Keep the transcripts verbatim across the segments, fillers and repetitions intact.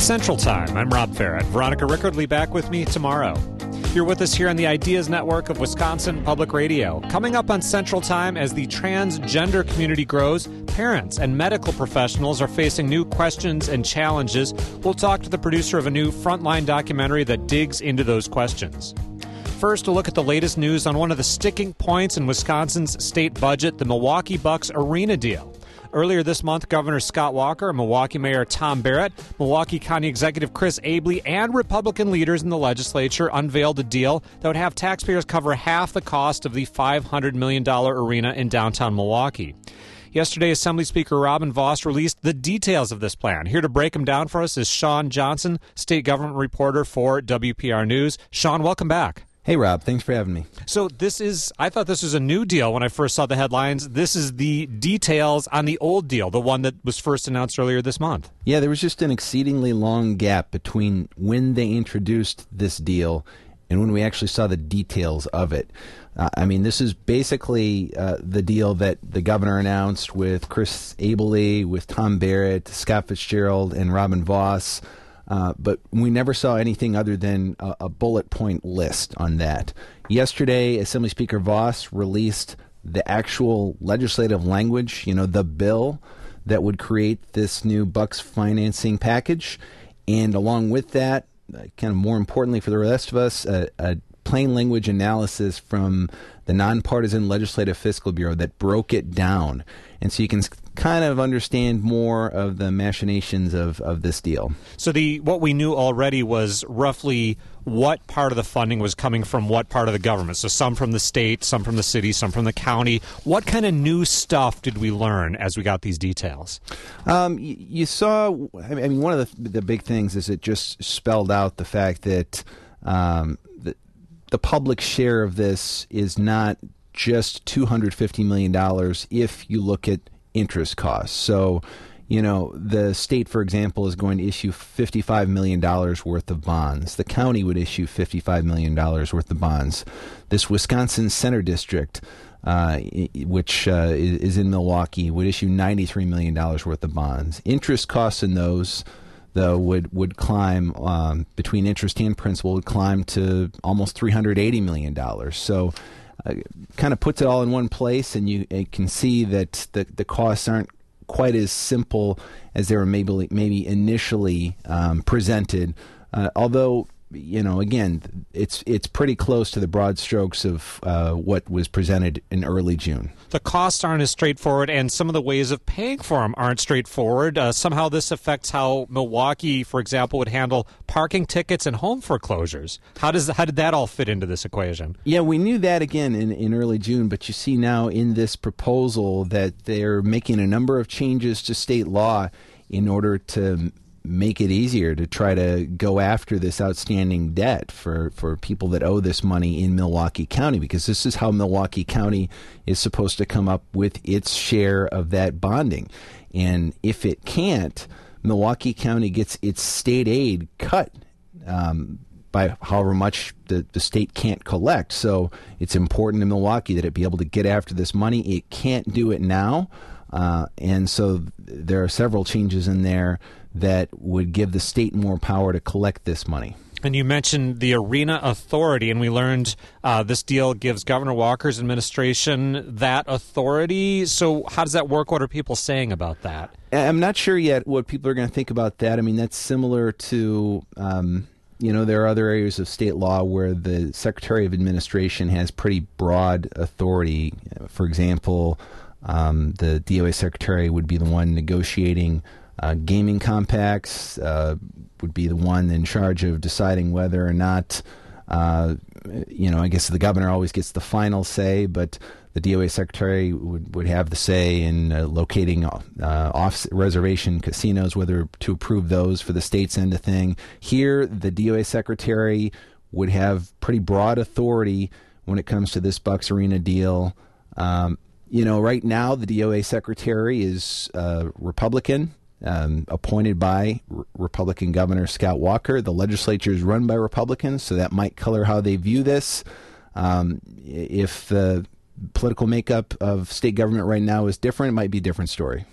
It's Central Time. I'm Rob Farrett. Veronica Rickardly back with me tomorrow. You're with us here on the Ideas Network of Wisconsin Public Radio. Coming up on Central Time, as the transgender community grows, parents and medical professionals are facing new questions and challenges. We'll talk to the producer of a new Frontline documentary that digs into those questions. First, a look at the latest news on one of the sticking points in Wisconsin's state budget, the Milwaukee Bucks arena deal. Earlier this month, Governor Scott Walker, Milwaukee Mayor Tom Barrett, Milwaukee County Executive Chris Abele, and Republican leaders in the legislature unveiled a deal that would have taxpayers cover half the cost of the five hundred million dollars arena in downtown Milwaukee. Yesterday, Assembly Speaker Robin Vos released the details of this plan. Here to break them down for us is Sean Johnson, state government reporter for W P R News. Sean, welcome back. Hey, Rob. Thanks for having me. So this is, I thought this was a new deal when I first saw the headlines. This is the details on the old deal, the one that was first announced earlier this month. Yeah, there was just an exceedingly long gap between when they introduced this deal and when we actually saw the details of it. Uh, I mean, this is basically uh, the deal that the governor announced with Chris Abele, with Tom Barrett, Scott Fitzgerald, and Robin Vos. Uh, but we never saw anything other than a, a bullet point list on that. Yesterday, Assembly Speaker Vos released the actual legislative language, you know, the bill that would create this new Bucks financing package. And along with that, uh, kind of more importantly for the rest of us, a, a plain language analysis from the Nonpartisan Legislative Fiscal Bureau that broke it down. And so you can kind of understand more of the machinations of, of this deal. So the what we knew already was roughly what part of the funding was coming from what part of the government. So some from the state, some from the city, some from the county. What kind of new stuff did we learn as we got these details? Um, you, you saw, I mean, one of the, the big things is it just spelled out the fact that um, the, the public share of this is not just two hundred fifty million dollars if you look at interest costs. So, you know, the state, for example, is going to issue fifty-five million dollars worth of bonds. The county would issue fifty-five million dollars worth of bonds. This Wisconsin Center District, uh, which uh, is in Milwaukee, would issue ninety-three million dollars worth of bonds. Interest costs in those, though, would, would climb, um, between interest and principal, would climb to almost three hundred eighty million dollars. So, Uh, kind of puts it all in one place, and you, you can see that the, the costs aren't quite as simple as they were maybe maybe initially um, presented. Uh, although, you know, again, it's it's pretty close to the broad strokes of uh, what was presented in early June. The costs aren't as straightforward, and some of the ways of paying for them aren't straightforward. Uh, somehow this affects how Milwaukee, for example, would handle parking tickets and home foreclosures. How does how did that all fit into this equation? Yeah, we knew that again in, in early June, but you see now in this proposal that they're making a number of changes to state law in order to make it easier to try to go after this outstanding debt for, for people that owe this money in Milwaukee County, because this is how Milwaukee County is supposed to come up with its share of that bonding. And if it can't, Milwaukee County gets its state aid cut um, by however much the, the state can't collect. So it's important to Milwaukee that it be able to get after this money. It can't do it now. Uh, and so there are several changes in there that would give the state more power to collect this money. And you mentioned the Arena Authority, and we learned uh, this deal gives Governor Walker's administration that authority. So how does that work? What are people saying about that? I'm not sure yet what people are going to think about that. I mean, that's similar to, um, you know, there are other areas of state law where the Secretary of Administration has pretty broad authority. For example, um, the D O A Secretary would be the one negotiating Uh, gaming compacts, uh, would be the one in charge of deciding whether or not, uh, you know, I guess the governor always gets the final say, but the D O A secretary would, would have the say in uh, locating uh, off-reservation casinos, whether to approve those for the state's end of thing. Here, the D O A secretary would have pretty broad authority when it comes to this Bucks Arena deal. Um, you know, right now, the D O A secretary is uh, Republican. Um, appointed by R- Republican Governor Scott Walker. The legislature is run by Republicans, so that might color how they view this. Um, if the political makeup of state government right now is different, it might be a different story.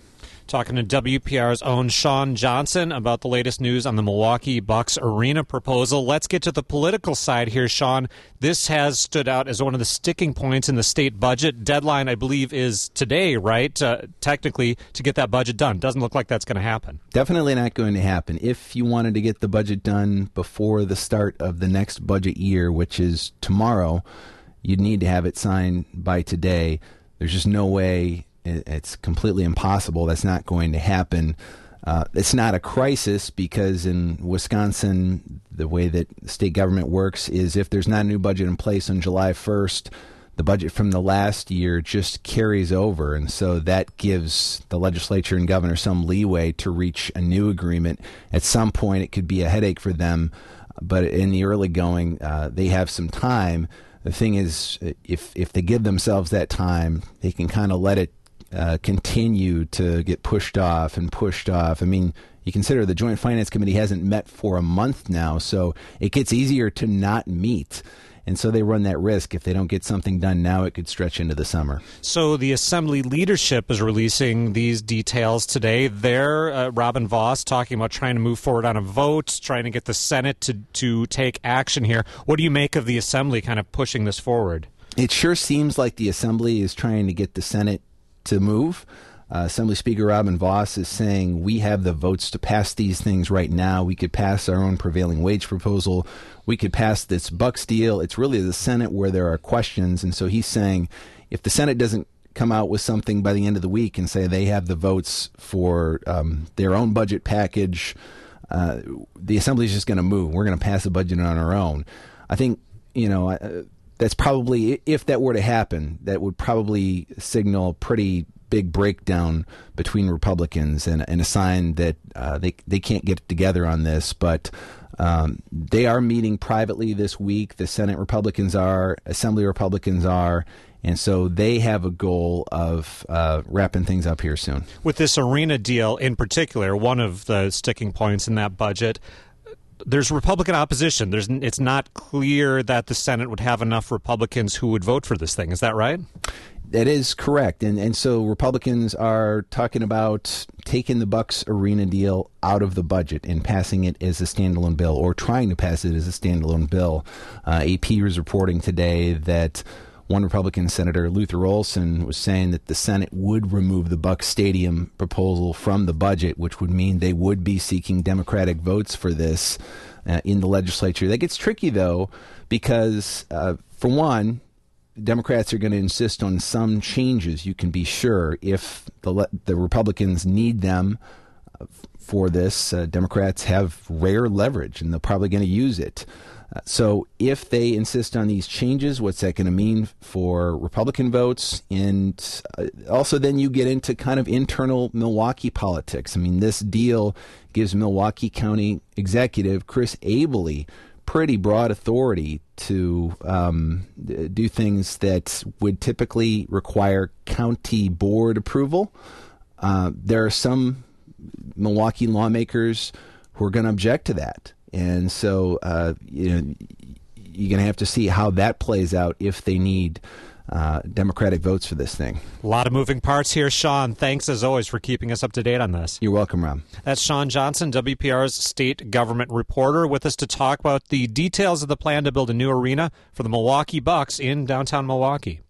Talking to W P R's own Sean Johnson about the latest news on the Milwaukee Bucks arena proposal. Let's get to the political side here, Sean. This has stood out as one of the sticking points in the state budget. Deadline, I believe, is today, right? Uh, technically, to get that budget done. Doesn't look like that's going to happen. Definitely not going to happen. If you wanted to get the budget done before the start of the next budget year, which is tomorrow, you'd need to have it signed by today. There's just no way. It's completely impossible. That's not going to happen. Uh, it's not a crisis because in Wisconsin, the way that state government works is if there's not a new budget in place on July first, the budget from the last year just carries over. And so that gives the legislature and governor some leeway to reach a new agreement. At some point, it could be a headache for them. But in the early going, uh, they have some time. The thing is, if, if they give themselves that time, they can kind of let it Uh, continue to get pushed off and pushed off. I mean, you consider the Joint Finance Committee hasn't met for a month now, so it gets easier to not meet. And so they run that risk. If they don't get something done now, it could stretch into the summer. So the Assembly leadership is releasing these details today. They're, uh, Robin Vos, talking about trying to move forward on a vote, trying to get the Senate to, to take action here. What do you make of the Assembly kind of pushing this forward? It sure seems like the Assembly is trying to get the Senate to move. Uh, Assembly Speaker Robin Vos is saying we have the votes to pass these things right now. We could pass our own prevailing wage proposal. We could pass this Bucks deal. It's really the Senate where there are questions. And so he's saying if the Senate doesn't come out with something by the end of the week and say they have the votes for um, their own budget package, uh, the Assembly is just going to move. We're going to pass a budget on our own. I think, you know, uh, that's probably, if that were to happen, that would probably signal a pretty big breakdown between Republicans and, and a sign that uh, they they can't get together on this. But um, they are meeting privately this week. The Senate Republicans are, Assembly Republicans are, and so they have a goal of uh, wrapping things up here soon. With this arena deal in particular, one of the sticking points in that budget, there's Republican opposition. There's, it's not clear that the Senate would have enough Republicans who would vote for this thing. Is that right? That is correct. And and so Republicans are talking about taking the Bucks arena deal out of the budget and passing it as a standalone bill, or trying to pass it as a standalone bill. Uh, A P was reporting today that one Republican Senator, Luther Olson, was saying that the Senate would remove the Bucks Stadium proposal from the budget, which would mean they would be seeking Democratic votes for this uh, in the legislature. That gets tricky, though, because, uh, for one, Democrats are going to insist on some changes, you can be sure. If the, le- the Republicans need them uh, for this, uh, Democrats have rare leverage, and they're probably going to use it. Uh, so if they insist on these changes, what's that going to mean for Republican votes? And uh, also then you get into kind of internal Milwaukee politics. I mean, this deal gives Milwaukee County Executive Chris Abele pretty broad authority to um, do things that would typically require county board approval. Uh, there are some Milwaukee lawmakers who are going to object to that. And so, uh, you know, you're going to have to see how that plays out if they need uh, Democratic votes for this thing. A lot of moving parts here, Sean. Thanks, as always, for keeping us up to date on this. You're welcome, Rob. That's Sean Johnson, W P R's state government reporter, with us to talk about the details of the plan to build a new arena for the Milwaukee Bucks in downtown Milwaukee.